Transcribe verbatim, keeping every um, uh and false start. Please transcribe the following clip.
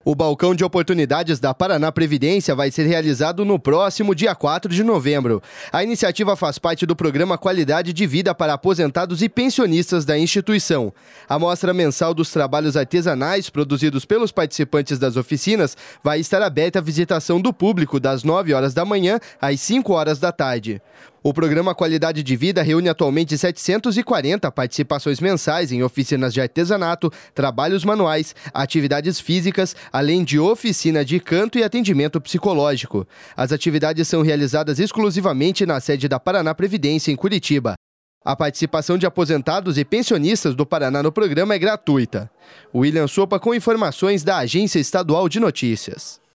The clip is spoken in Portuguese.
O balcão de oportunidades da Paraná Previdência vai ser realizado no próximo dia quatro de novembro. A iniciativa faz parte do programa Qualidade de Vida para aposentados e pensionistas da instituição. A mostra mensal dos trabalhos artesanais produzidos pelos participantes das oficinas vai estar aberta à visitação do público das nove horas da manhã às cinco horas da tarde. O programa Qualidade de Vida reúne atualmente setecentas e quarenta participações mensais em oficinas de artesanato, trabalhos manuais, atividades físicas, além de oficina de canto e atendimento psicológico. As atividades são realizadas exclusivamente na sede da Paraná Previdência, em Curitiba. A participação de aposentados e pensionistas do Paraná no programa é gratuita. William Sopa com informações da Agência Estadual de Notícias.